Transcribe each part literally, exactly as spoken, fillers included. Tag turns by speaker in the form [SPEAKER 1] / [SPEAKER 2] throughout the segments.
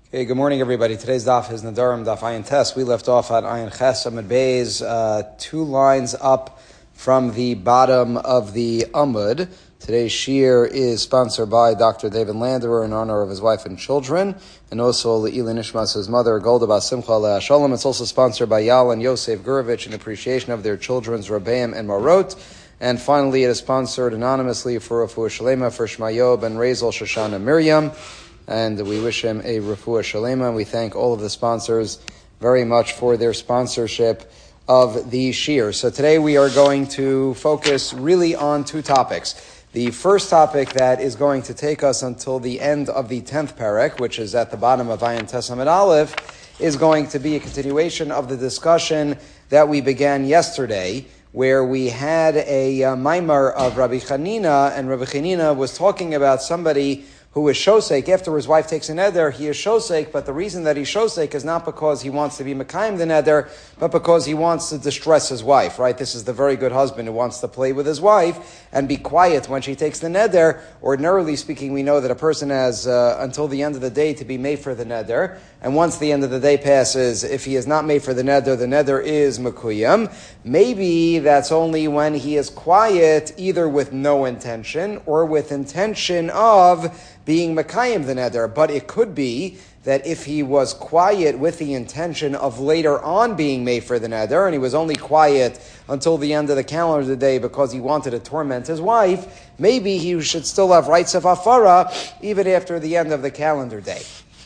[SPEAKER 1] Okay, good morning, everybody. Today's daf is Nadarim, daf Ayin Tes. We left off at Ayin Ches Amud Beis, uh, two lines up from the bottom of the Amud. Today's shir is sponsored by Doctor David Landerer in honor of his wife and children, and also Le'ila Nishmas, his mother, Golda Bas Simcha Leah Shalom. It's also sponsored by Yal and Yosef Gurovich in appreciation of their children's Rabbeim and Marot. And finally, it is sponsored anonymously for Refuah Shalema for Shmayo Ben Rezel Shoshana Miriam. And we wish him a refuah shalema. We thank all of the sponsors very much for their sponsorship of the shir. So today we are going to focus really on two topics. The first topic that is going to take us until the end of the tenth parak, which is at the bottom of Ayin Tes Amud Aleph, is going to be a continuation of the discussion that we began yesterday, where we had a uh, maimar of Rabbi Chanina, and Rabbi Chanina was talking about somebody who is shosek. After his wife takes a neder, he is shosek, but the reason that he's shosek is not because he wants to be mekayim the neder, but because he wants to distress his wife, right? This is the very good husband who wants to play with his wife and be quiet when she takes the neder. Ordinarily speaking, we know that a person has uh, until the end of the day to be made for the neder, and once the end of the day passes, if he is not made for the neder, the neder is mekuyam. Maybe that's only when he is quiet, either with no intention or with intention of being mekayim the neder. But it could be that if he was quiet with the intention of later on being made for the neder, and he was only quiet until the end of the calendar day because he wanted to torment his wife, maybe he should still have rights of hafara even after the end of the calendar day.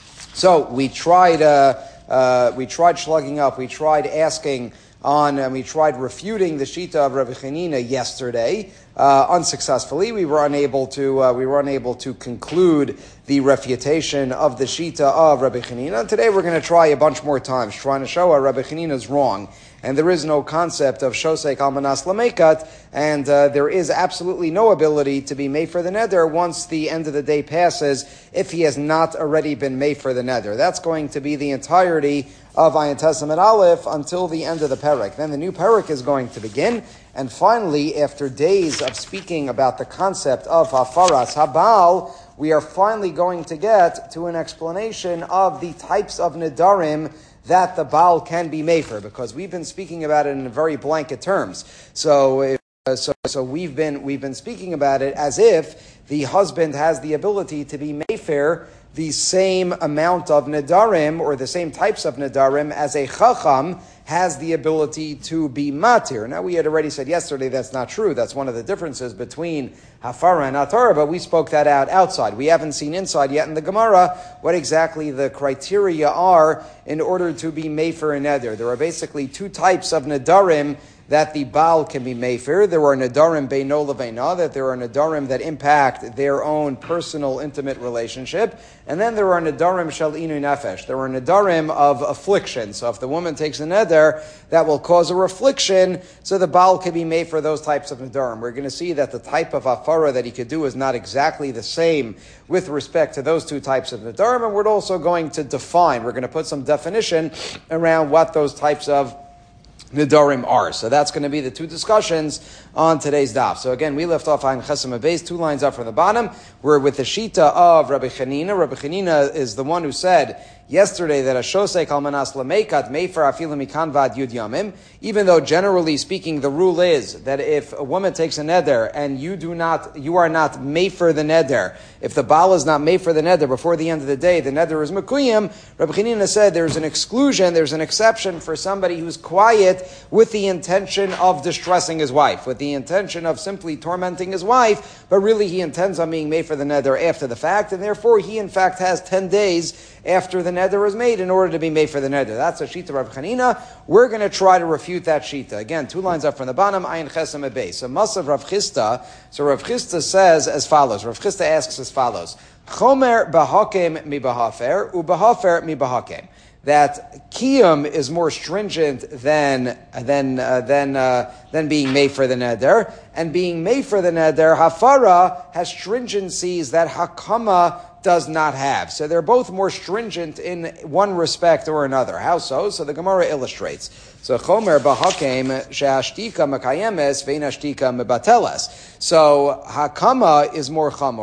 [SPEAKER 1] So we tried, uh, uh, we tried slugging up, we tried asking on, and we tried refuting the shita of Rabbi Chanina yesterday, uh, unsuccessfully. We were unable to, uh, we were unable to conclude the refutation of the shita of Rabbi Chanina. Today we're going to try a bunch more times, trying to show how Rabbi Chanina is wrong. And there is no concept of shosek almanas lamekat, and uh, there is absolutely no ability to be made for the neder once the end of the day passes, if he has not already been made for the neder. That's going to be the entirety of Ayin Tes Amud Aleph until the end of the parak. Then the new parak is going to begin, and finally, after days of speaking about the concept of hafaras habal, we are finally going to get to an explanation of the types of nedarim that the Baal can be made for, because we've been speaking about it in very blanket terms. So, if, uh, so, so we've been we've been speaking about it as if the husband has the ability to be made for the same amount of nedarim or the same types of nedarim as a chacham has the ability to be matir. Now, we had already said yesterday that's not true. That's one of the differences between hafara and atara, but we spoke that out outside. We haven't seen inside yet in the Gemara what exactly the criteria are in order to be mefer a neder. There are basically two types of nedarim that the Baal can be mefer. There are nedarim beino leveina, that there are nedarim that impact their own personal, intimate relationship. And then there are nedarim shel inu nefesh. There are nedarim of affliction. So if the woman takes a neder, that will cause a affliction, so the Baal can be made for those types of nedarim. We're going to see that the type of afara that he could do is not exactly the same with respect to those two types of nedarim, and we're also going to define, we're going to put some definition around what those types of nedarim are. So that's going to be the two discussions on today's daf. So again, we left off on Ches Amud Beis, two lines up from the bottom. We're with the shita of Rabbi Chanina. Rabbi Chanina is the one who said yesterday that a shosek almanas lamekat mefer afilu mikan vad yud yamim, even though generally speaking the rule is that if a woman takes a neder and you do not, you are not mefer the neder, if the Baal is not mefer the neder before the end of the day, the neder is mekuyim. Rabbi Chanina said there's an exclusion, there's an exception for somebody who's quiet with the intention of distressing his wife, with the intention of simply tormenting his wife, but really he intends on being made for the neder after the fact, and therefore he in fact has ten days after the neder is made in order to be made for the neder. That's a shita of Chanina. We're going to try to refute that shita. Again, two lines up from the bottom, Ayin Ches Amud Beis. So Masav Rav Chisda, so Rav Chisda says as follows. Rav Chisda asks as follows. Chomer bahakem mi bahafer, u bahafer mi bahakem. That kiyum is more stringent than than uh, than uh, than being made for the neder, and being made for the neder, hafara has stringencies that hakama does not have. So they're both more stringent in one respect or another. How so? So the Gemara illustrates. So chomer bahakem she'ashtika mekayemes ve'in ashtika mebateles. So hakama is more chamor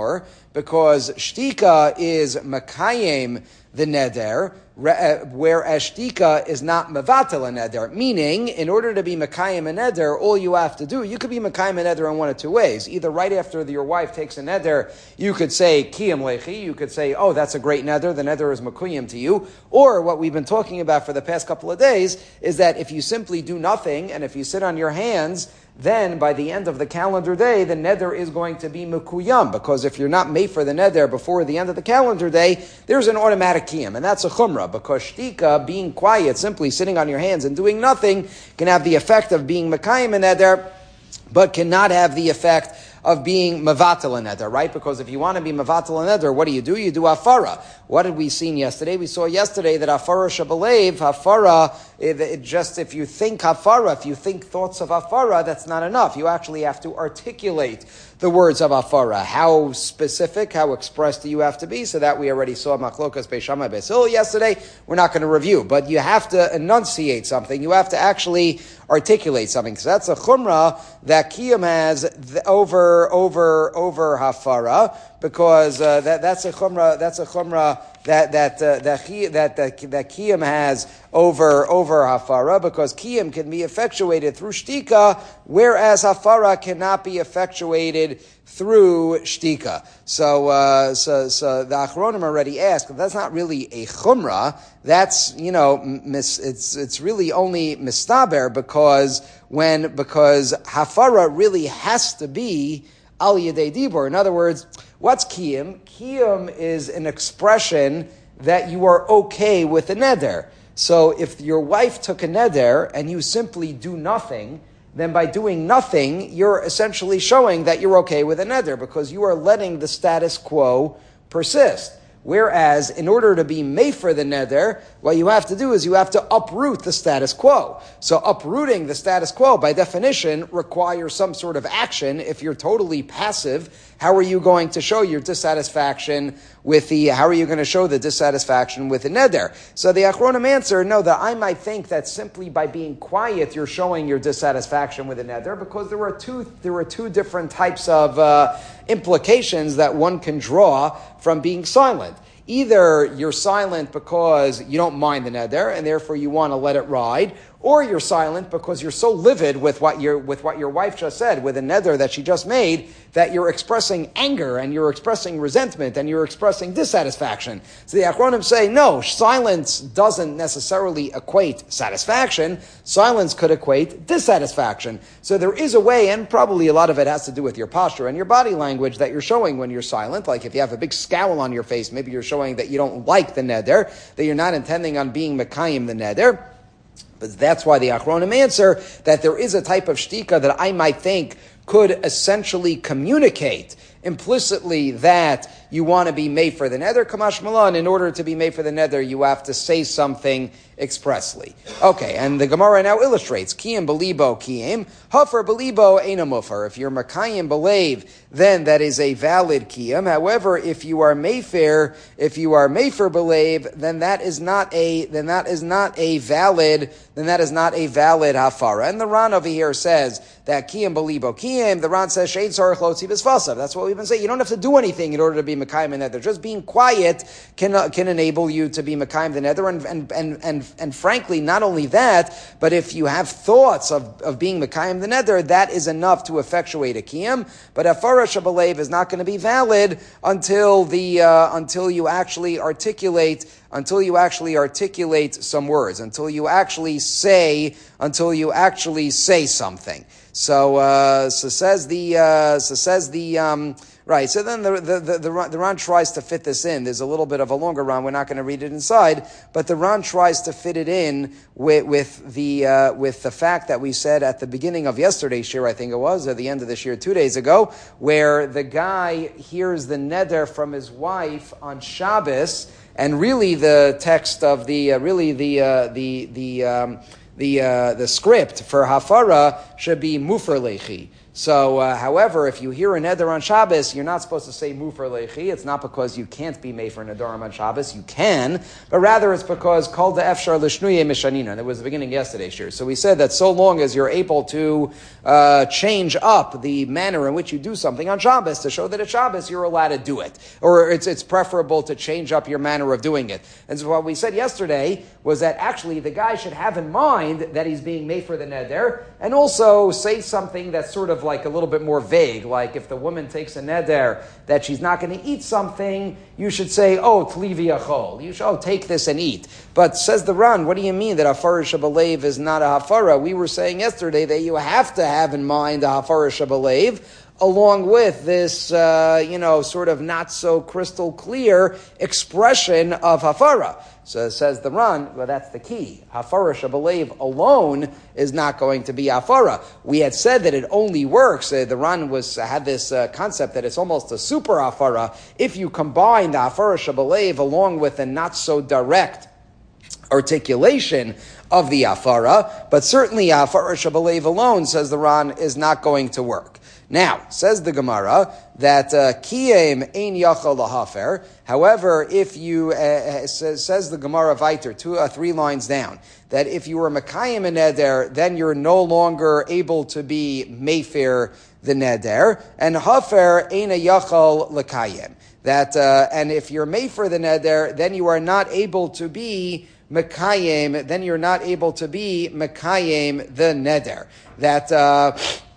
[SPEAKER 1] because shtika is makayim the neder, whereas shtika is not mevatel a neder. Meaning, in order to be makayim a neder, all you have to do, you could be makayim a neder in one of two ways. Either right after the, your wife takes a neder, you could say kiyam lechi, you could say, oh, that's a great neder, the neder is makuyim to you. Or what we've been talking about for the past couple of days is that if you simply do nothing, and if you sit on your hands, then by the end of the calendar day, the neder is going to be mekuyam, because if you're not made for the neder before the end of the calendar day, there's an automatic kiyam, and that's a chumrah, because shtika, being quiet, simply sitting on your hands and doing nothing, can have the effect of being mekayim a neder, but cannot have the effect of being mevatel a neder, right? Because if you want to be mevatel a neder, what do you do? You do hafara. What did we see yesterday? We saw yesterday that hafara shabalev, hafara, it, it just, if you think hafara, if you think thoughts of hafara, that's not enough. You actually have to articulate the words of hafara. How specific, how expressed do you have to be? So that we already saw machlokas Beis Shammai Beis Hillel yesterday. We're not going to review, but you have to enunciate something. You have to actually articulate something. So that's a chumrah that Kiyam has th- over, over, over hafara, because uh, that, that's a chumrah, that's a chumrah that that uh, that, that that that kiyam has over over hafara, because kiyam can be effectuated through shtika, whereas hafara cannot be effectuated through shtika. So uh, so so the Achronim already asked, but that's not really a chumrah. That's, you know, mis, it's it's really only mistaber, because when because hafara really has to be al yedei dibur. In other words, what's kiyam? Kiyam is an expression that you are okay with a neder. So if your wife took a neder and you simply do nothing, then by doing nothing, you're essentially showing that you're okay with a neder, because you are letting the status quo persist. Whereas, in order to be mefer the neder, what you have to do is you have to uproot the status quo. So uprooting the status quo, by definition, requires some sort of action. If you're totally passive, how are you going to show your dissatisfaction with the, how are you going to show the dissatisfaction with the neder? So the Achronim answer, no, that I might think that simply by being quiet, you're showing your dissatisfaction with the neder, because there were two, there were two different types of uh, implications that one can draw from being silent. Either you're silent because you don't mind the neder, and therefore you want to let it ride, or you're silent because you're so livid with what your with what your wife just said, with a neder that she just made, that you're expressing anger and you're expressing resentment and you're expressing dissatisfaction. So the Achronim say, no, silence doesn't necessarily equate satisfaction. Silence could equate dissatisfaction. So there is a way, and probably a lot of it has to do with your posture and your body language, that you're showing when you're silent. Like if you have a big scowl on your face, maybe you're showing that you don't like the neder, that you're not intending on being mekayim the neder. But that's why the Achronim answer that there is a type of shtika that I might think could essentially communicate implicitly that you want to be made for the neder. Kamash Malan, in order to be made for the neder, you have to say something expressly. Okay, and the Gemara now illustrates, Kiyam belibo kiyam, Hafar belibo eina mufar. If you're Makayim believe, then that is a valid kiyam. However, if you are Mayfair, if you are Mayfair believe, then that is not a, then that is not a valid, then that is not a valid hafara. And the Ran over here says that Kiyam belibo kiyam, the Ran says, Shein sarach lotzi b'sfasav. That's what we've been saying. You don't have to do anything in order to be Makayim the neder. Just being quiet can, uh, can enable you to be Makayim the neder, and, and, and, and And frankly, not only that, but if you have thoughts of, of being Mekayim the neder, that is enough to effectuate a kiyam. But Hafara Shabalev is not going to be valid until the uh, until you actually articulate until you actually articulate some words, until you actually say until you actually say something. So uh, so says the uh, so says the. Um, Right, so then the the, the, the, the Ran tries to fit this in. There's a little bit of a longer Ran. We're not going to read it inside, but the Ran tries to fit it in with, with the uh, with the fact that we said at the beginning of yesterday's shir, I think it was, at the end of the shir two days ago, where the guy hears the neder from his wife on Shabbos, and really the text of the uh, really the uh, the the um, the uh, the script for hafara should be mufer lechi. So, uh, however, if you hear a neder on Shabbos, you're not supposed to say mufer lechi. It's not because you can't be made for nedarim on Shabbos. You can, but rather it's because kol de efshar l'shnuye mishanina. That was the beginning of yesterday's year. So we said that so long as you're able to uh, change up the manner in which you do something on Shabbos to show that it's Shabbos, you're allowed to do it. Or it's it's preferable to change up your manner of doing it. And so what we said yesterday was that actually the guy should have in mind that he's being made for the neder, and also say something that's sort of like a little bit more vague, like if the woman takes a neder that she's not going to eat something, you should say, oh, tlivi achol. You should, oh, take this and eat. But says the Ran, what do you mean that hafara shabalev is not a hafara? We were saying yesterday that you have to have in mind a hafara shabalev, along with this, uh, you know, sort of not so crystal clear expression of hafara. So it says the Ran, well, that's the key. Hafara shabalev alone is not going to be hafara. We had said that it only works. Uh, the Ran was uh, had this uh, concept that it's almost a super hafara if you combine the hafara shabalev along with a not so direct articulation of the hafara. But certainly hafara shabalev alone, says the Ran, is not going to work. Now, says the Gemara that kiyem ein yachal lahafer. However, if you uh, says, says the Gemara weiter, two or uh, three lines down, that if you were mekayim a neder, then you're no longer able to be mefer the neder, and hafer ein yachal lekayim. That uh, and if you're mefer the neder, then you are not able to be mekayim. Then you're not able to be mekayim the neder. That. Uh,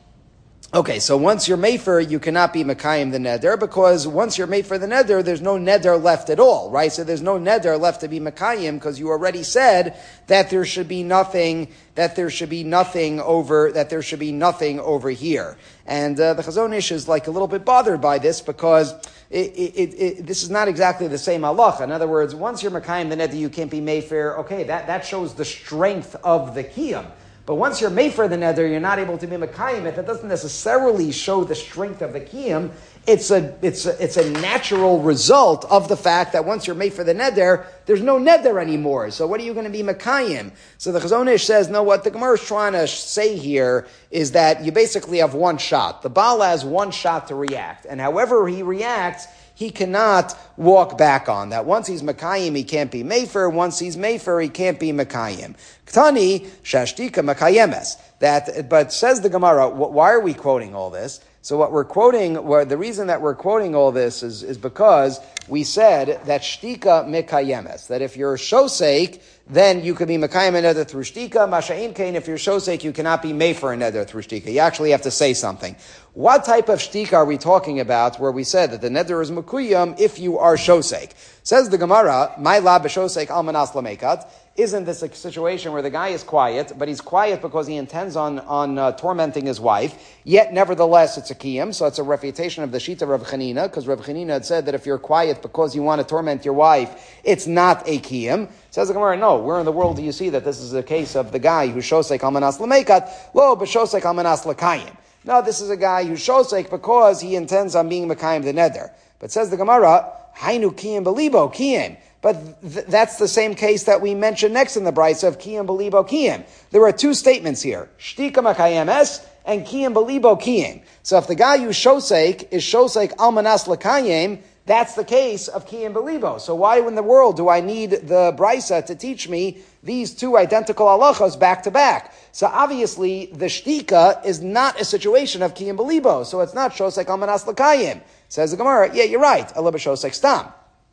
[SPEAKER 1] Okay, so once you're mefer, you cannot be mekayim the neder, because once you're mefer the neder, there's no neder left at all, right? So there's no neder left to be mekayim, because you already said that there should be nothing, that there should be nothing over, that there should be nothing over here. And uh, the Chazon Ish is like a little bit bothered by this, because it, it, it, it, this is not exactly the same halacha. In other words, once you're mekayim the neder, you can't be mefer. Okay, that, that shows the strength of the kiyum. But once you're made for the neder, you're not able to be mekayim it. That doesn't necessarily show the strength of the kiyum. It's a, it's a, it's a natural result of the fact that once you're made for the neder, there's no neder anymore. So what are you going to be mekayim? So the Chazon Ish says, no, what the Gemara is trying to say here is that you basically have one shot. The Baal has one shot to react. And however he reacts, he cannot walk back on that. Once he's Mekayim, he can't be Mefer. Once he's Mefer, he can't be Mekayim. Ktani, Shashtika Mekayemes. That, but says the Gemara, why are we quoting all this? So what we're quoting, well, the reason that we're quoting all this is, is because we said that Shtika Mekayemes. That if you're Shosek, then you could be Mekayim a neder through Shtika. Masha'in Kain, if you're Shosek, you cannot be Mefer a neder through Shtika. You actually have to say something. What type of Shtika are we talking about where we said that the neder is Mekuyam if you are Shosek? Says the Gemara, My la b'Shosek almanas lamekat. Isn't this a situation where the guy is quiet, but he's quiet because he intends on, on uh, tormenting his wife, yet nevertheless it's a kiyum, so it's a refutation of the Shita Rav Chanina, because Rav Chanina had said that if you're quiet because you want to torment your wife, it's not a kiyum. Says the Gemara, no, where in the world do you see that this is a case of the guy who shosek almanas lamekat, lo b'shosek almanas lakayim. No, this is a guy who shosek because he intends on being mekayim the neder. But says the Gemara, hainu kiyum belibo kiyum. But th- that's the same case that we mentioned next in the Brisa of Kiyam Belibo Kiyam. There are two statements here. Shtika Makayemes and Kiyam Belibo Kiyam. So if the guy who Shosek is Shosek Almanas Lakayim, that's the case of Kiyam Belibo. So why in the world do I need the Brisa to teach me these two identical halachas back to back? So obviously the Shtika is not a situation of Kiyam Belibo. So it's not Shosek Almanas Lakayim. Says the Gemara, yeah, you're right. Alaba Shosek Stam.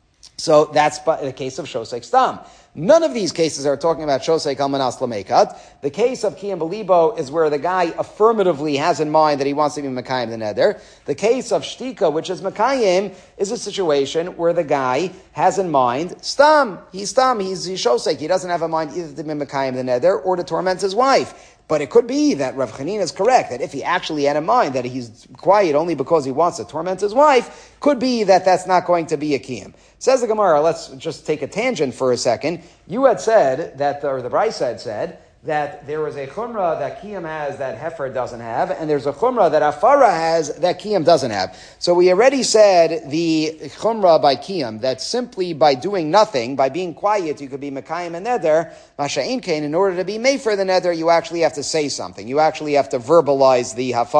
[SPEAKER 1] So that's the case of Shosek Stam. None of these cases are talking about Shosek Almanas Lamekat. The case of Kiyam Belibo is where the guy affirmatively has in mind that he wants to be Mekayim the neder. The case of Shtika, which is Mekayim, is a situation where the guy has in mind Stam. He's Stam. He's, he's Shosek. He doesn't have in mind either to be Mekayim the neder or to torment his wife. But it could be that Rav Chanina is correct, that if he actually had in mind that he's quiet only because he wants to torment his wife, could be that that's not going to be a kiyum. Says the Gemara, let's just take a tangent for a second. You had said, that, or the Brisa had said, that there is a chumrah that kiyum has that heifer doesn't have, and there's a chumrah that afara has that kiyum doesn't have. So we already said the chumrah by kiyum, that simply by doing nothing, by being quiet, you could be mekayim and neder. Masha'in kain, in order to be made for the neder, you actually have to say something. You actually have to verbalize the hafara.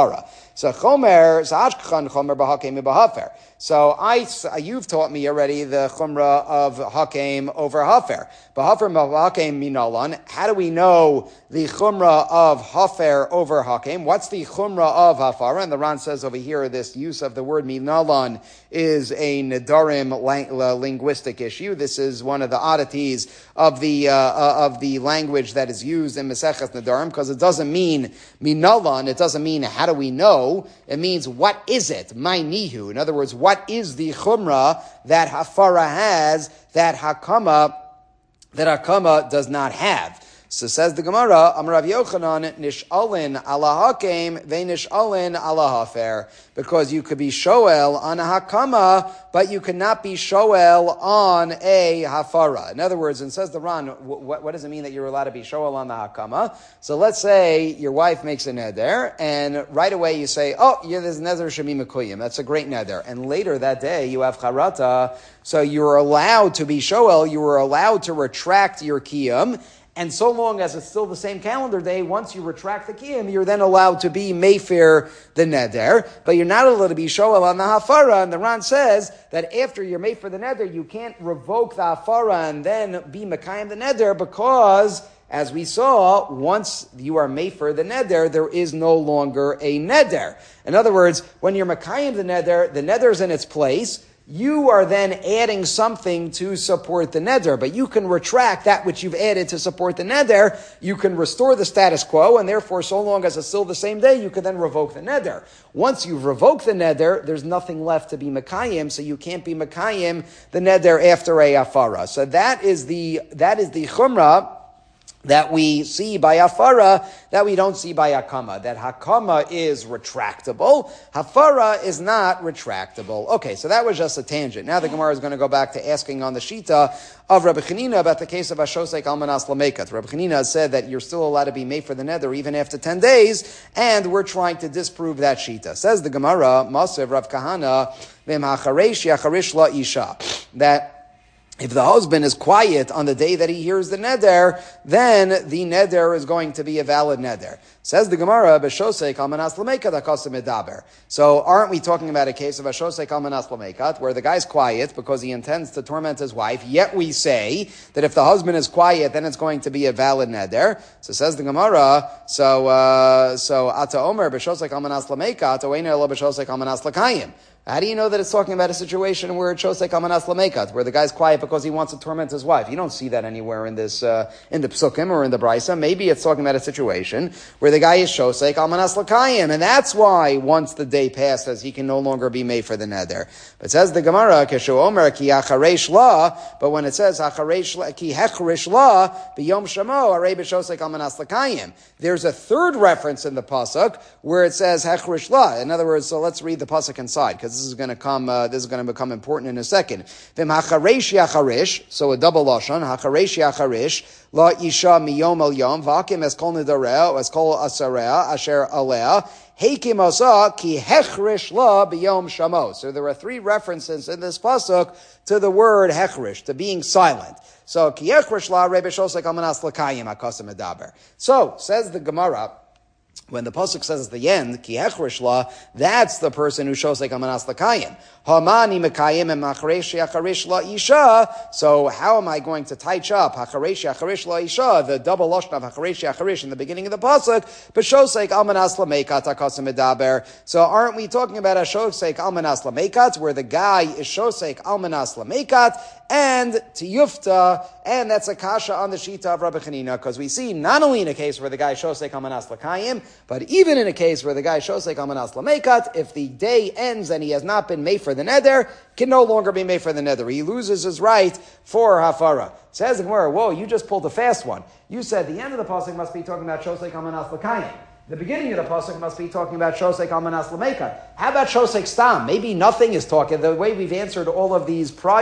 [SPEAKER 1] So chomer, sa'achkachan chomer b'hakem b'hafer. So I, you've taught me already the chumrah of hakem over hafer. B'hafer b'hakem minalan. How do we know the chumrah of hafer over hakem? What's the chumrah of hafara? And the Ran says over here, this use of the word minalan is a nedarim lang- linguistic issue. This is one of the oddities of the uh, uh, of the language that is used in Maseches Nedarim, because it doesn't mean minalan. It doesn't mean how do we know. It means what is it? My nihu. In other words, what is the chumrah that hafara has that hakama that hakama does not have? So says the Gemara, Amar Rav Yochanan, Nish'alin ala hakem, ve nish'alin ala hafer. Because you could be shoel on a hakama, but you cannot be shoel on a hafara. In other words, and says the Ran, what, what does it mean that you're allowed to be shoel on the hakama? So let's say your wife makes a neder, and right away you say, oh, yeah, there's neder shemi mekuyim. That's a great neder. And later that day you have charata, so you're allowed to be shoel, you were allowed to retract your kiyum. And so long as it's still the same calendar day, once you retract the kiyum, you're then allowed to be mefer the neder, but you're not allowed to be shoel on the hafara. And the Ran says that after you're mefer the neder, you can't revoke the hafara and then be mekayim the neder, because, as we saw, once you are mefer the neder, there is no longer a neder. In other words, when you're mekayim the neder, the neder is in its place. You are then adding something to support the neder, but you can retract that which you've added to support the neder. You can restore the status quo, and therefore, so long as it's still the same day, you can then revoke the neder. Once you've revoked the neder, there's nothing left to be mekayim, so you can't be mekayim the neder after a afara. So that is the that is the chumrah that we see by hafara, that we don't see by hakama. That hakama is retractable. Hafara is not retractable. Okay, so that was just a tangent. Now the Gemara is going to go back to asking on the shita of Rabbi Chanina about the case of Ashosek Almanas Lamekat. Rabbi Chanina has said that you're still allowed to be made for the nether even after ten days, and we're trying to disprove that shita. Says the Gemara, Masev Rav Kahana, Vem hacharesh yacharish la isha, that if the husband is quiet on the day that he hears the neder, then the neder is going to be a valid neder. Says the Gemara, B'shosei kal manas l'meikat hakasim medaber. So aren't we talking about a case of B'shosei kal manas l'meikat, where the guy's quiet because he intends to torment his wife, yet we say that if the husband is quiet, then it's going to be a valid neder. So says the Gemara, so, uh, so, Ata Omer, B'shosei kal manas l'meikat, oeina lo b'shosei kal manas l'kayim. How do you know that it's talking about a situation where it shows like amanas lamekat, where the guy's quiet because he wants to torment his wife? You don't see that anywhere in this, uh, in the psukim or in the brisa. Maybe it's talking about a situation where the guy is shosek amanas lakayim, and that's why once the day passes, he can no longer be made for the neder. But it says the Gemara, keshu omer ki acharesh la, but when it says acharesh la, ki hechresh la, b'yom shamo, arei b'shosek amanas lakayim. There's a third reference in the pasuk where it says hechresh la. In other words, so let's read the pasuk inside, because this is going to come. Uh, this is going to become important in a second. V'im hacharesh yacharish, so a double lashon. Hacharesh yacharish la isha miyom al yom v'akim es kol nidarea es kol asarea asher alea heikim asa ki hechrish la biyom shamo. So there are three references in this pasuk to the word hechrish, to being silent. So ki hechrish la rei b'shosek amanas l'kayim hakasim medaber. So says the Gemara, when the pasuk says at the end, ki hechrish la, that's the person who shows like amanas l'kayim. Hamani mekayim and macharesh yacharish la isha. So how am I going to touch up hacharesh yacharish la isha, the double lashon of hacharesh yacharish in the beginning of the pasuk, but shows like amanas l'meikat hakasim medaber. So aren't we talking about a shosek almanas l'meikat, where the guy is shosek almanas l'meikat and tiyufta, and that's a kasha on the shita of Rabbi Chanina, because we see not only in a case where the guy shosek almanas l'kayim, but even in a case where the guy shosek almanas l'meikat, if the day ends and he has not been made for the neder, can no longer be made for the neder. He loses his right for hafara. Says the Gemara, whoa, you just pulled a fast one. You said the end of the pasuk must be talking about shosek almanas l'kayim. The beginning of the pasuk must be talking about shosek almanas l'meikat. How about shosek stam? Maybe nothing is talking. The way we've answered all of these prior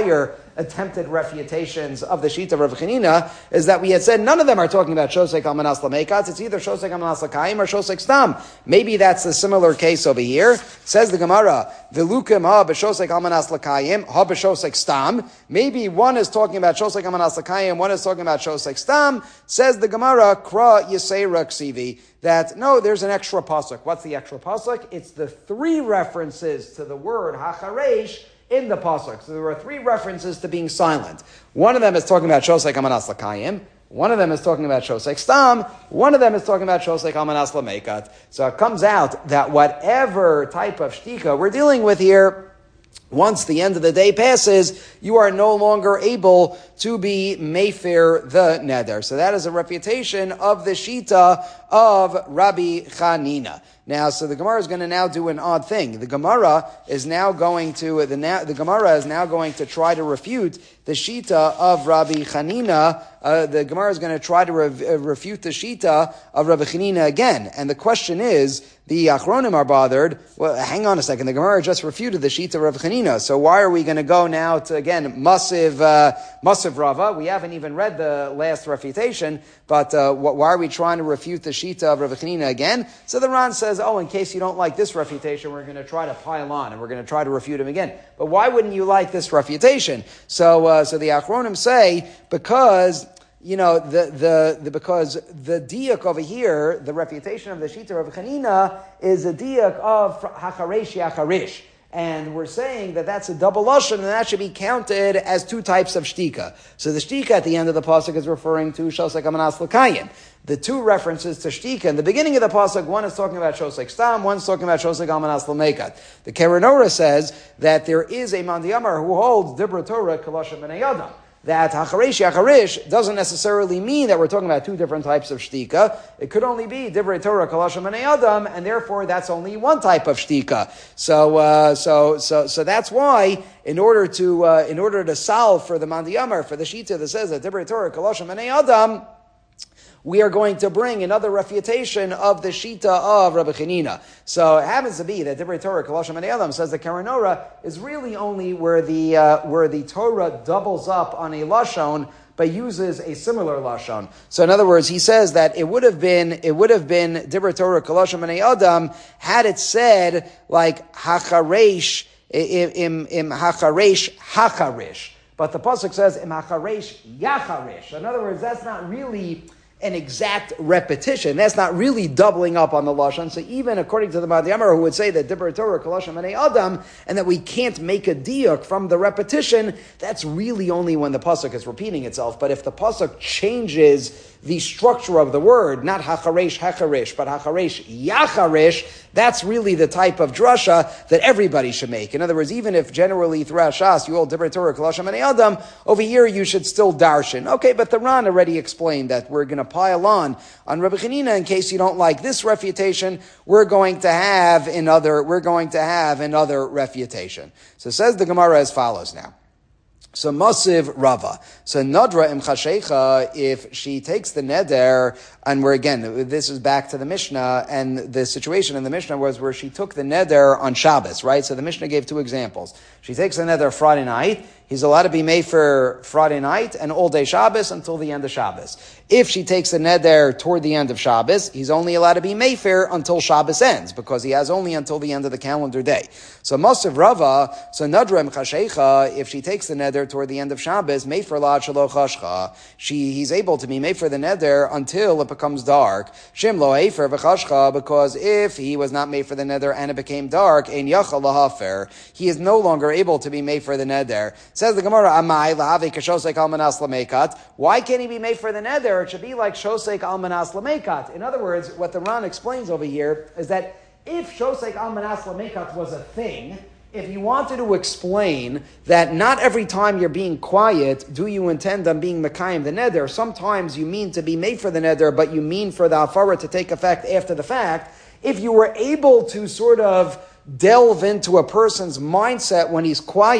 [SPEAKER 1] attempted refutations of the Shita of Rav Chanina is that we had said none of them are talking about Shosek al Manas Lamekatz. It's either Shosek al Manas Lakayim or Shosek Stam. Maybe that's a similar case over here. Says the Gemara, Velukim ha b'Shosek al Manas Lakayim, ha b'Shosek Stam. Maybe one is talking about Shosek al Manas Lakayim, one is talking about Shosek Stam. Says the Gemara, Kra Yisera Ksivi, that no, there's an extra pasuk. What's the extra pasuk? It's the three references to the word Hacharesh in the pasuk. So there are three references to being silent. One of them is talking about Shosek Amanas Lakayim. One of them is talking about Shosek Stam. One of them is talking about Shosek Amanas Lamekat. So it comes out that whatever type of shtika we're dealing with here, once the end of the day passes, you are no longer able to be mefer the neder. So that is a refutation of the shita of Rabbi Chanina. Now, so the Gemara is going to now do an odd thing. The Gemara is now going to the now, the Gemara is now going to try to refute the shita of Rabbi Chanina. Uh, the Gemara is going to try to re- uh, refute the shita of Rabbi Chanina again. And the question is, the Achronim are bothered. Well, hang on a second. The Gemara just refuted the shita of Rabbi Chanina. So why are we going to go now to again Masiv uh, Masiv Rava? We haven't even read the last refutation, but uh, wh- why are we trying to refute the shita of Rabbi Chanina again? So the Ran says, oh, in case you don't like this refutation, we're going to try to pile on and we're going to try to refute him again. But why wouldn't you like this refutation? So, uh, so the Achronim say, because, you know, the, the, the, because the diak over here, the refutation of the Shita of Chanina is a diak of Hacharesh Yacharish. And we're saying that that's a double lashon, and that should be counted as two types of shtika. So the shtika at the end of the pasuk is referring to Shosek Amanas Lakayim. The two references to shtika in the beginning of the pasuk, one is talking about Shosek Stam, one's talking about Shosek Amanas Lamekat. The Kerenora says that there is a Mandiyamar who holds Dibra Torah Kalashim and Ayadam. That Hacharesh Yacharish doesn't necessarily mean that we're talking about two different types of shtika. It could only be Divrei Torah Kalashim and Adam, and therefore that's only one type of shtika. So, uh, so, so, so that's why, in order to, uh, in order to solve for the Mandiyamar, for the shita that says that Divrei Torah Kalashim and Adam, we are going to bring another refutation of the shita of Rabbi Chanina. So it happens to be that Divrei Torah Kalashim and Adam says the Kerenora is really only where the uh, where the Torah doubles up on a lashon, but uses a similar lashon. So in other words, he says that it would have been it would have been Divrei Torah Kalashim and Adam had it said like Hacharesh im im Hacharesh Hacharish, but the pasuk says im Hacharesh Yacharish. In other words, that's not really an exact repetition. That's not really doubling up on the lashon. So even according to the Madhyamar, who would say that Dibur Torah Kalashim and Adam, and that we can't make a diuk from the repetition, that's really only when the pasuk is repeating itself. But if the pasuk changes the structure of the word, not hacharesh hacharish, but hacharesh yacharish, that's really the type of drasha that everybody should make. In other words, even if generally throughout Shas you hold Divrei Torah Kalashim and Adam, over here you should still darshan. Okay, but the Ran already explained that we're going to pile on on Rabbi Chanina in case you don't like this refutation. We're going to have another. We're going to have another refutation. So says the Gemara as follows now. So Masiv Rava. So Nadra im Chashecha, if she takes the neder, and we're again, this is back to the Mishnah, and the situation in the Mishnah was where she took the neder on Shabbos, right? So the Mishnah gave two examples. She takes the neder Friday night. He's allowed to be made for Friday night and all day Shabbos until the end of Shabbos. If she takes the neder toward the end of Shabbos, he's only allowed to be mefer until Shabbos ends, because he has only until the end of the calendar day. So Masiv Rava, so Nadra Mchashecha, if she takes the neder toward the end of Shabbos, mefer la shelo chashcha, she he's able to be mefer the neder until it becomes dark. Shim lo hefer v'chashcha, because if he was not made for the neder and it became dark, ein yachal lahafer, he is no longer able to be made for the neder. Says the Gemara, Amai lahavi kashosek almanas lamekat. Why can't he be made for the neder? It should be like shosek almanas lamekat. In other words, what the Ran explains over here is that if shosek almanas lamekat was a thing, if you wanted to explain that not every time you're being quiet do you intend on being mekayim the neder, sometimes you mean to be made for the neder, but you mean for the afara to take effect after the fact. If you were able to sort of delve into a person's mindset when he's quiet,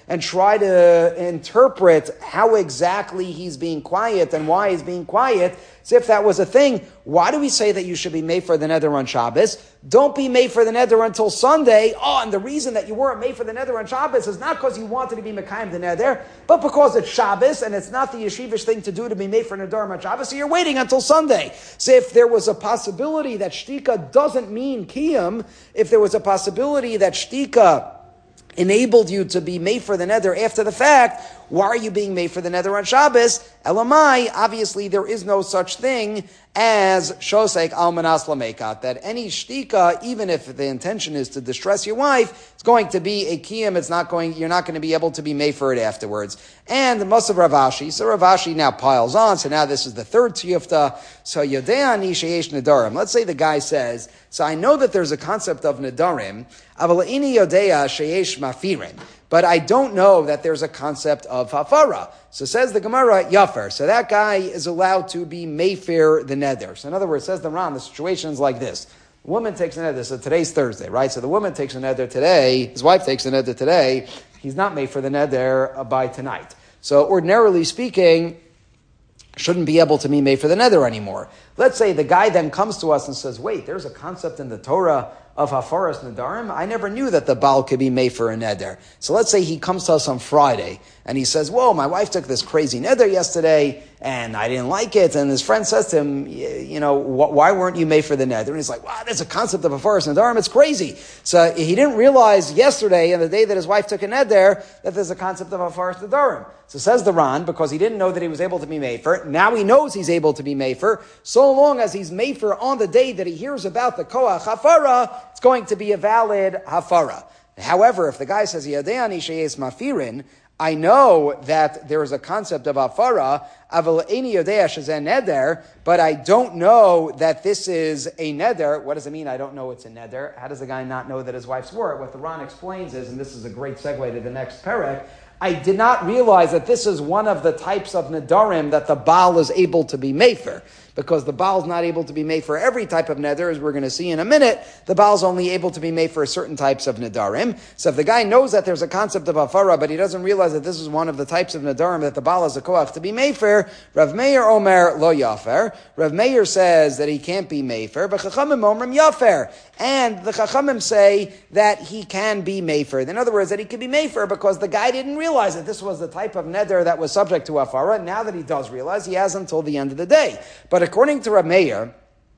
[SPEAKER 1] and try to interpret how exactly he's being quiet and why he's being quiet. So if that was a thing, why do we say that you should be made for the neder on Shabbos? Don't be made for the neder until Sunday. Oh, and the reason that you weren't made for the neder on Shabbos is not because you wanted to be mekayim the neder, but because it's Shabbos and it's not the yeshivish thing to do to be made for neder on Shabbos, so you're waiting until Sunday. So if there was a possibility that shtika doesn't mean kiyum, if there was a possibility that shtika enabled you to be made for the neder after the fact, why are you being made for the neder on Shabbos? Elamai, obviously there is no such thing as shosek almanas lamekat, that any shtika, even if the intention is to distress your wife, it's going to be a kiyum, it's not going, you're not going to be able to be made for it afterwards. And the Masav Rav Ashi, so Rav Ashi now piles on, so now this is the third tiyufta, so yodeani sheyesh nedarim. Let's say the guy says, so I know that there's a concept of nedarim, aval ini yodea sheyesh mafirin, but I don't know that there's a concept of hafara. So says the Gemara, yafer. So that guy is allowed to be mefer the neder. So in other words, says the Ran, the situation is like this. The woman takes a neder, so today's Thursday, right? So the woman takes a neder today, his wife takes a neder today, he's not made for the neder by tonight. So ordinarily speaking, shouldn't be able to be made for the neder anymore. Let's say the guy then comes to us and says, wait, there's a concept in the Torah of hafaras nedarim. I never knew that the Baal could be made for a neder. So let's say he comes to us on Friday and he says, whoa, my wife took this crazy neder yesterday and I didn't like it. And his friend says to him, you know, why weren't you made for the neder? And he's like, wow, there's a concept of hafaras nedarim. It's crazy. So he didn't realize yesterday and the day that his wife took a neder that there's a concept of hafaras nedarim. So says the Ran, because he didn't know that he was able to be made for, now he knows he's able to be made for, so long as he's made for on the day that he hears about the koach hafara, it's going to be a valid hafara. However, if the guy says, Yadeani sheyes mafirin, I know that there is a concept of hafara, aval eini yodea shezen neder, but I don't know that this is a neder. What does it mean? I don't know it's a neder. How does the guy not know that his wife swore it? What the Ran explains is, and this is a great segue to the next perek, I did not realize that this is one of the types of nedarim that the Baal is able to be mefer. Because the Baal is not able to be made for every type of neder, as we're going to see in a minute. The Baal is only able to be made for certain types of nedarim. So if the guy knows that there's a concept of hafara, but he doesn't realize that this is one of the types of nedarim that the Baal has a koach to be made for, Rav Meir Omer lo yafer. Rav Meir says that he can't be made for, but Chachamim Omrim yafer. And the Chachamim say that he can be made for. In other words, that he can be made for because the guy didn't realize that this was the type of neder that was subject to hafara. Now that he does realize, he has until the end of the day. But according to Rav Meir,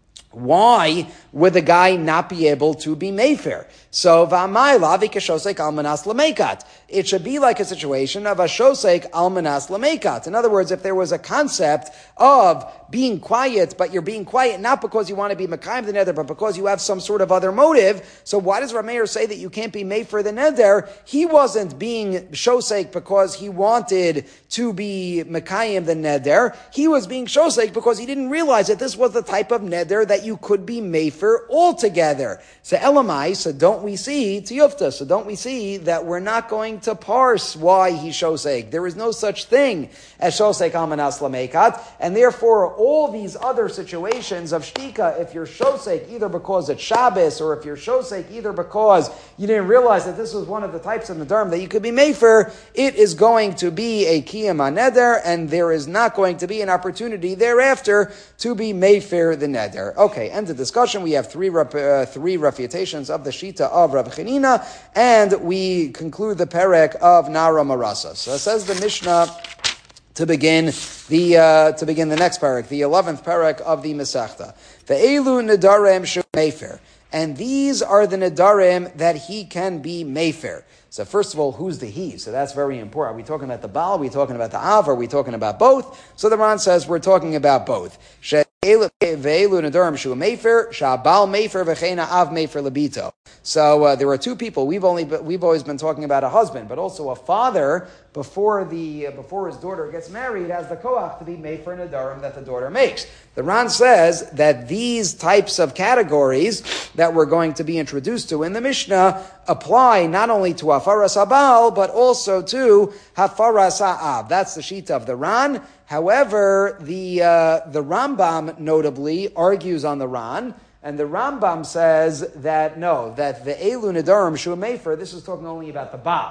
[SPEAKER 1] why would the guy not be able to be mefer? So, it should be like a situation of a shosek almanas lamekat. In other words, if there was a concept of being quiet, but you're being quiet not because you want to be mekayim the neder, but because you have some sort of other motive. So why does Rav Meir say that you can't be made for the neder? He wasn't being shosek because he wanted to be mekayim the neder. He was being shosek because he didn't realize that this was the type of neder that you could be made for altogether. So Elamai, so don't we see tiyufta? So don't we see that we're not going to parse why he shosek? There is no such thing as shosek almanas lamekat, and therefore all these other situations of shtika, if you're shosek either because it's Shabbos or if you're shosek either because you didn't realize that this was one of the types of nedarim that you could be made for, it is going to be a kiyam neder, and there is not going to be an opportunity thereafter to be made for the neder. Okay, end of discussion. We have three uh, three refutations of the shita of Rav Chanina, and we conclude the perek of Nara Marasa. So it says the Mishnah to begin the uh, to begin the next perek, the eleventh perek of the Masechta. Ve'elu nedarim shu mefer, and these are the nedarim that he can be mefer. So first of all, who's the he? So that's very important. Are we talking about the Baal? Are we talking about the Av? Are we talking about both? So the Ran says we're talking about both. So uh, there are two people. We've only we've always been talking about a husband, but also a father before the uh, before his daughter gets married has the koach to be made for nedarim that the daughter makes. The Ran says that these types of categories that we're going to be introduced to in the Mishnah apply not only to hafaras habal but also to hafaras ha'av. That's the shita of the Ran. However, the uh, the Rambam notably argues on the Ran, and the Rambam says that no, that the elu nedarim shu mefer. This is talking only about the Baal.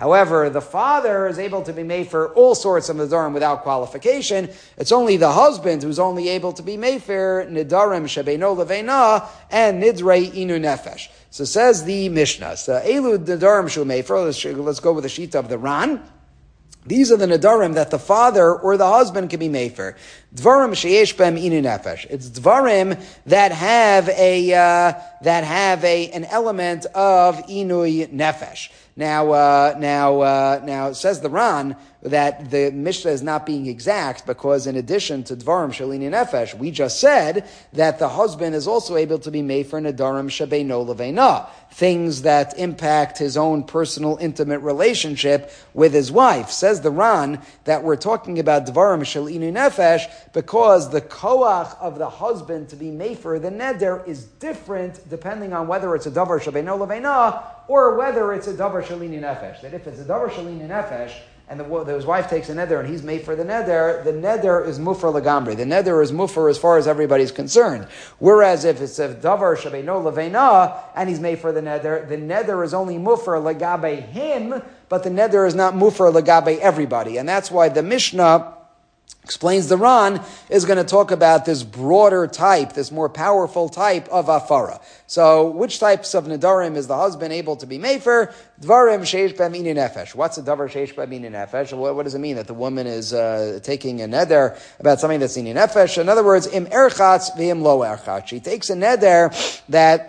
[SPEAKER 1] However, the father is able to be mefer all sorts of nidarim without qualification. It's only the husband who's only able to be mefer nidarim shebeino leveina and nidrei inu nefesh. So says the Mishnah. So elu nidarim shu mefer. Let's, let's go with the sheet of the Ran. These are the nadarim that the father or the husband can be mefer. Dvarim sheyesh bem inu nefesh. It's dvarim that have a uh, that have a an element of inui nefesh. Now, uh, now, uh, now it says the Ran that the Mishnah is not being exact because in addition to Dvarim Shalini Nefesh, we just said that the husband is also able to be made for Nadarim Shabeino Leveina, things that impact his own personal intimate relationship with his wife. Says the Ran that we're talking about Dvarim Shalini Nefesh because the koach of the husband to be made for the neder is different depending on whether it's a Davar Shabeino Leveina or whether it's a Davar Shalini Nefesh. That if it's a Davar Shalini Nefesh, and the, his wife takes a neder and he's made for the neder, the neder is mufar legambri. The neder is mufar as far as everybody's concerned. Whereas if it's a davar shabeino leveina and he's made for the neder, the neder is only mufar legabe him, but the neder is not mufar legabe everybody. And that's why the Mishnah explains the Ran is going to talk about this broader type, this more powerful type of afara. So, which types of nadarim is the husband able to be mefer? Dvarim sheish b'am inu nefesh. What's a davar sheish b'am inu nefesh? What, what does it mean that the woman is uh, taking a neder about something that's inu nefesh? In other words, im erchatz v'im lo erchatz. She takes a neder that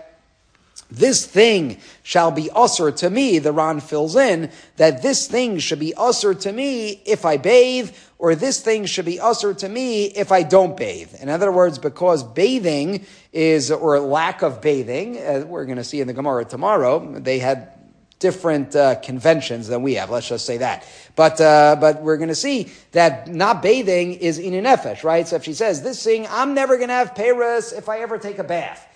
[SPEAKER 1] this thing shall be usher to me, the Ran fills in, that this thing should be usher to me if I bathe, or this thing should be usher to me if I don't bathe. In other words, because bathing is, or lack of bathing, as we're going to see in the Gemara tomorrow, they had different uh, conventions than we have, let's just say that. But uh, but we're going to see that not bathing is inu nefesh, right? So if she says, this thing, I'm never going to have peras if I ever take a bath.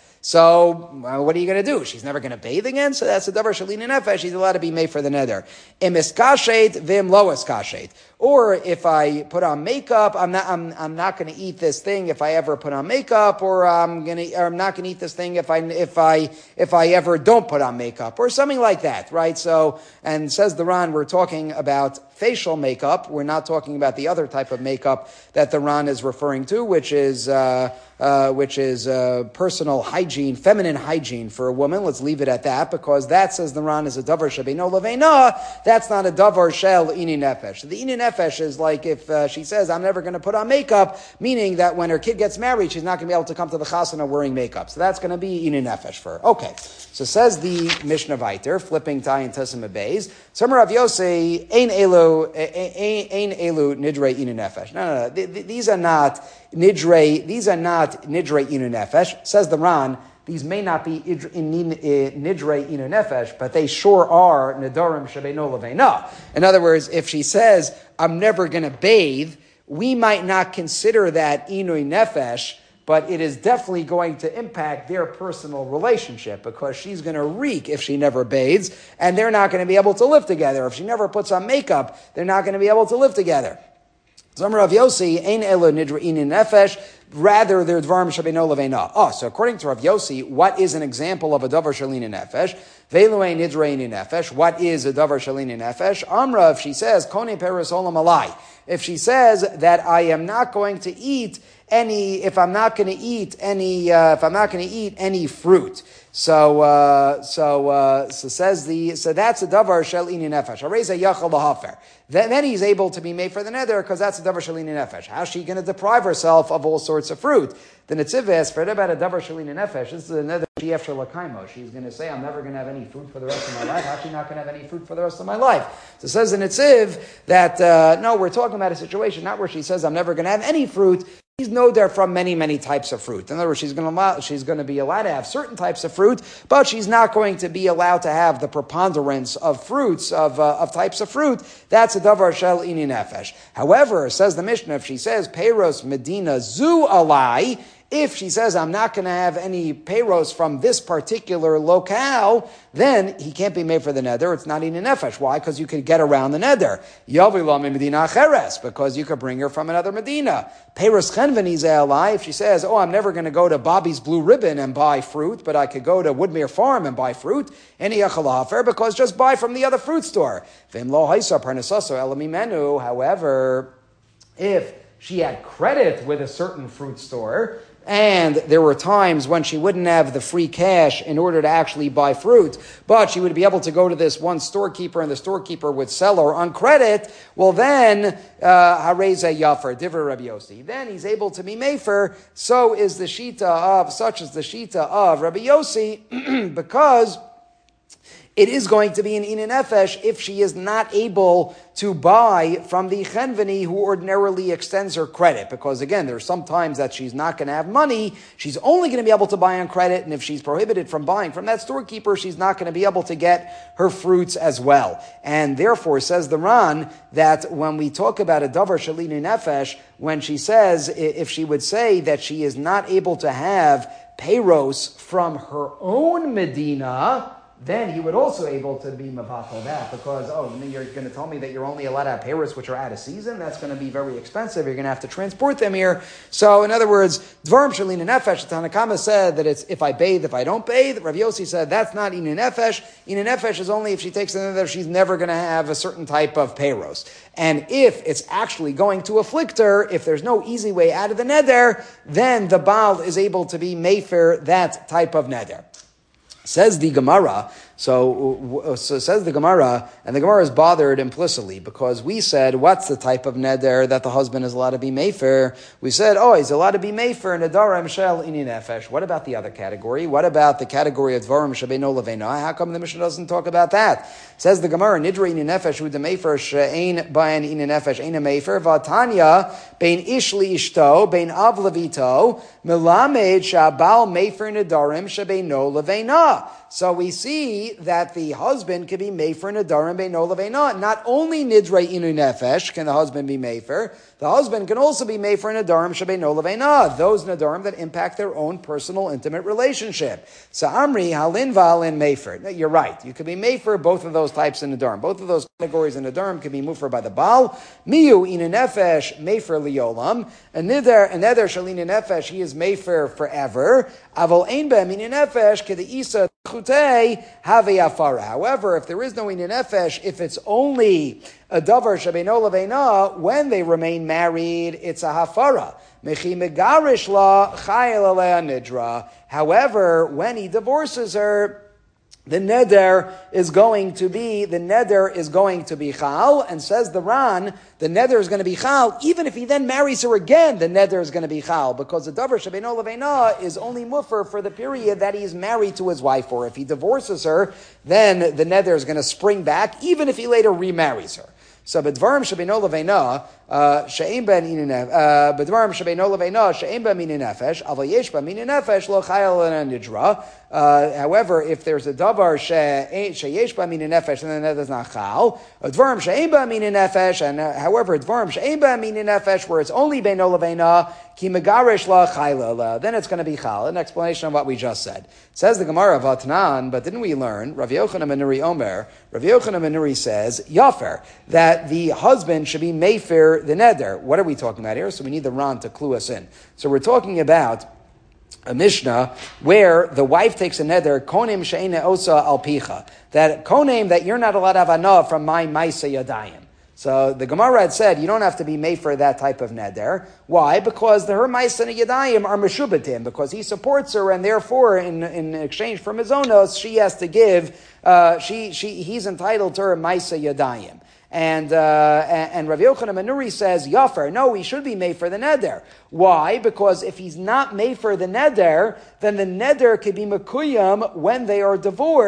[SPEAKER 1] So, uh, what are you going to do? She's never going to bathe again? So that's a davar shalini nefesh. She's allowed to be made for the neder. Im iskashet vim lo iskashet. Or if I put on makeup, I'm not, I'm, I'm not going to eat this thing if I ever put on makeup, or I'm going to, or I'm not going to eat this thing if I, if I, if I ever don't put on makeup, or something like that, right? So, and says the Ran, we're talking about facial makeup. We're not talking about the other type of makeup that the Ran is referring to, which is, uh, uh, which is, uh, personal hygiene, feminine hygiene for a woman. Let's leave it at that, because that, says the Ran, is a davar shebeino leveina. That's not a davar shel ini nefesh. The ini nefesh is like if uh, she says, I'm never going to put on makeup, meaning that when her kid gets married, she's not going to be able to come to the chasana wearing makeup. So that's going to be ini nefesh for her. Okay. So says the Mishnah Vayter, flipping to Ayin Tessim Beis, Summer Rav Yossi, Ein Elu, Ein Elu Nidrei Inu Nefesh. No, no, no. These are not Nidrei, these are not Nidrei Inu Nefesh. Says the Ran, these may not be Nidrei Inu Nefesh, but they sure are Nidarim Shebeino Leveina. In other words, if she says, I'm never going to bathe, we might not consider that Inu Nefesh, but it is definitely going to impact their personal relationship, because she's going to reek if she never bathes, and they're not going to be able to live together. If she never puts on makeup, they're not going to be able to live together. Zomer Rav Yossi, ein elo nidra inin nefesh, rather they're dvarim shabeino leveina. Oh, so according to Rav Yossi, what is an example of a davar shalini nefesh? Velu ein nidra inin nefesh. What is a davar shalini nefesh? Amra, if she says, kone peres olam alai. If she says that I am not going to eat any, if I'm not going to eat any, uh, if I'm not going to eat any fruit. So, uh, so, uh, so says the, so that's a davar shel ini nefesh. Areza yachal lahafer. Then, then he's able to be made for the neder, because that's a davar shel ini nefesh. How's she going to deprive herself of all sorts of fruit? The Netziv forget about a davar shel ini nefesh. This is another she after lakaimo. She's going to say, I'm never going to have any fruit for the rest of my life. How's she not going to have any fruit for the rest of my life? So it says the Netziv that, uh, no, we're talking about a situation, not where she says, I'm never going to have any fruit. She's no there from many, many types of fruit. In other words, she's going to allow, she's going to be allowed to have certain types of fruit, but she's not going to be allowed to have the preponderance of fruits, of uh, of types of fruit. That's a davar shel ini nefesh. However, says the Mishnah, if she says, Peiros Medina zu alai, If she says, I'm not going to have any payros from this particular locale, then he can't be made for the neder. It's not in a nefesh. Why? Because you could get around the neder. Yavilah min medina acheres, because you could bring her from another medina. Payros chenveni ze'alai, if she says, oh, I'm never going to go to Bobby's Blue Ribbon and buy fruit, but I could go to Woodmere Farm and buy fruit, any achalafer, because just buy from the other fruit store. V'im lo haisa parnasaso elamimenu. However, if she had credit with a certain fruit store, and there were times when she wouldn't have the free cash in order to actually buy fruit, but she would be able to go to this one storekeeper, and the storekeeper would sell her on credit, well then, hareza yafer, divrei Rabbi Yossi. Then he's able to be mefer, so is the shita of, such as the shita of Rabbi Yossi, because it is going to be an inin nefesh if she is not able to buy from the chenveni who ordinarily extends her credit. Because again, there's some times that she's not going to have money. She's only going to be able to buy on credit. And if she's prohibited from buying from that storekeeper, she's not going to be able to get her fruits as well. And therefore, says the Ran, that when we talk about a davar shalini nefesh, when she says, if she would say that she is not able to have payros from her own medina, then he would also able to be mavatal that, because, oh, you're going to tell me that you're only allowed to have payros which are out of season? That's going to be very expensive. You're going to have to transport them here. So, in other words, dvarim shalin nefesh, Tanakama said that it's if I bathe, if I don't bathe. Rav Yossi said that's not inin nefesh. Inin nefesh is only if she takes another, she's never going to have a certain type of payros. And if it's actually going to afflict her, if there's no easy way out of the neder, then the Baal is able to be mefer that type of neder. Says the Gemara, so, so says the Gemara, and the Gemara is bothered implicitly because we said, what's the type of neder that the husband is allowed to be mefer? We said, oh, he's allowed to be mefer nedarim shel inin nefesh. What about the other category? What about the category of dvarim shebeino leveina? How come the Mishnah doesn't talk about that? Says the Gemara, nidra inin nefesh hu de mefer she'ein bayan inin nefesh ein a mefer v'atanya bein ish li ishto bein av levito melamed sha'bal mefer nedarim shebeino leveina. So we see that the husband can be mefer nedarim beino leveina. Not only nidrei inu nefesh can the husband be mefer, the husband can also be mefer nedarim shebeino leveina, those nedarim that impact their own personal, intimate relationship. So amri halin v'halin mefer. Now, you're right. You can be mefer both of those types of nedarim. Both of those categories in nedarim can be mufer by the Baal. Miu inu nefesh mefer liolam. And neder and neder shalin nefesh, he is mefer forever. Avol ein b'em inu nefesh kedeisa. However, if there is no inin nefesh, if it's only a davar shebeino leveina, when they remain married, it's a hafara. Mechi megarish la chayil alea nidra. However, when he divorces her, the neder is going to be, the neder is going to be chal, and says the Ran, the neder is going to be chal, even if he then marries her again, the neder is going to be chal, because the davar shebeino leveina is only mufer for the period that he is married to his wife for. If he divorces her, then the neder is going to spring back, even if he later remarries her. So, b'dvarim shebeino leveina, she'ein ben inin nefesh, b'dvarim shebeino leveina, she'ein ben inin nefesh, aval yesh ben inin nefesh, lo chayil nidra. However, if there's a davar she'yesh ben inin nefesh, then that is not chal. Dvarim she'ein ben inin nefesh, and uh, however, dvarim she'ein ben inin nefesh, where it's only beino leveina, ki megarish la chayil, then it's going to be chal. An explanation of what we just said. Says the Gemara Vatnan, but didn't we learn? Rav Yochanan ben Nuri Omer, Rav Yochanan ben Nuri says, yafer, that the husband should be mefer the neder. What are we talking about here? So we need the Ran to clue us in. So we're talking about a Mishnah where the wife takes a neder, konim she'ena osa al picha, that konim that you're not allowed to have anah from my maisa yadayim. So the Gemara had said you don't have to be made for that type of neder. Why? Because the her ma'isa and yadayim are meshubatim, because he supports her, and therefore, in in exchange for mizonos, she has to give. Uh, she she he's entitled to her ma'isa yadayim. And, uh, and, and Rav Yochanan ben Nuri says, Yafer, no, he should be made for the neder. Why? Because if he's not made for the neder, then the neder could be mekuyam when they are divorced,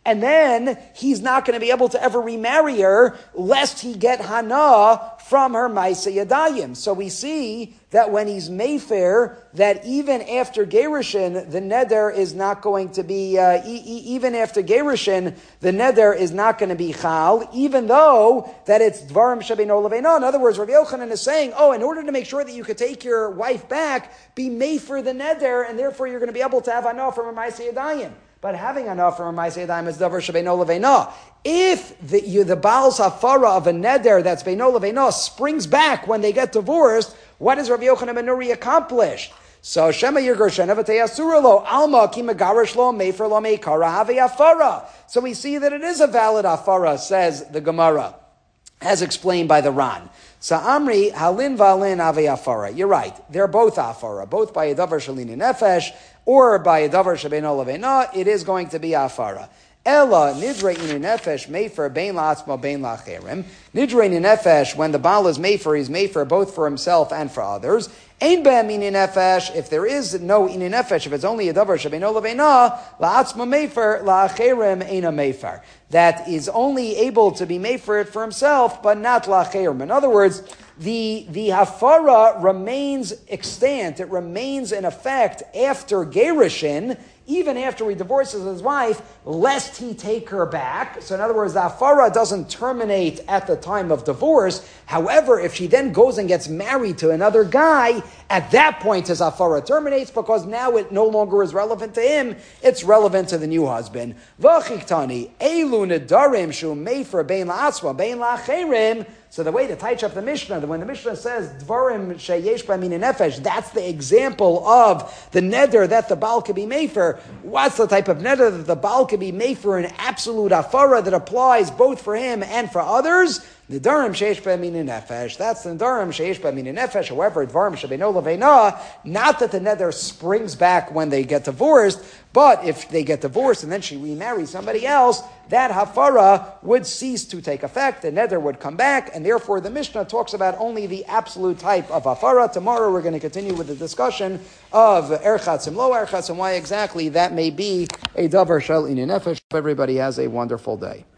[SPEAKER 1] and then he's not going to be able to ever remarry her, lest he get hana from her Maisa Yadayim. So we see that when he's Mayfair, that even after Gerushin, the neder is not going to be, uh, e- e- even after Gerushin, the neder is not going to be chal, even though that it's Dvarim Shebeino Leveino. In other words, Rabbi Yochanan is saying, oh, in order to make sure that you could take your wife back, be Mayfair the neder, and therefore you're going to be able to have hana from her Maisa Yadayim. But having enough from a Maaseh Yadayim is davar shebeino leveina. If the, you, the Baal's hafara of a neder that's beino leveina springs back when they get divorced, what does Rabbi Yochanan ben Nuri accomplish? So Shema Yirgoshena v'teyasura lo alma ki megarish lo mefer lo meikara have hafara. So we see that it is a valid hafara, says the Gemara, as explained by the Ran. So Amri halin valin ave hafara. You're right; they're both hafara, both by a davar shalini nefesh or by a davar shebeino leveina. It is going to be hafara. Ella nidre inu nefesh mefer bein la'atzma bein la'acherim. Nidre inu nefesh, when the baal is mefer, he's mefer both for himself and for others. Ein be'em inu nefesh, if there is no inu nefesh, if it's only a davar shebeino leveina, la'atzma mefer la'acherim eina mefer. That is only able to be mefer for himself, but not la'acherim. In other words, the the hafara remains extant. It remains in effect after gerushin, even after he divorces his wife, lest he take her back. So in other words, the hafara doesn't terminate at the time of divorce. However, if she then goes and gets married to another guy, at that point his hafara terminates because now it no longer is relevant to him. It's relevant to the new husband. V'chiktani elu nedarim shu mefer bein la'atzma bein la'acherim. So the way to touch up the Mishnah, when the Mishnah says Dvarim sheyesh b'min nefesh, that's the example of the neder that the Baal could be made for. What's the type of neder that the Baal could be made for? An absolute afara that applies both for him and for others. Nedarim sheyesh b'min nefesh. That's the nedarim sheyesh b'min nefesh. However, Dvarim shebeino leveina, not that the neder springs back when they get divorced, but if they get divorced and then she remarries somebody else, that hafara would cease to take effect. The neder would come back, and therefore the Mishnah talks about only the absolute type of hafara. Tomorrow we're going to continue with the discussion of erchatzim, lo erchatzim, why exactly that may be a davar shel inu nefesh. Everybody has a wonderful day.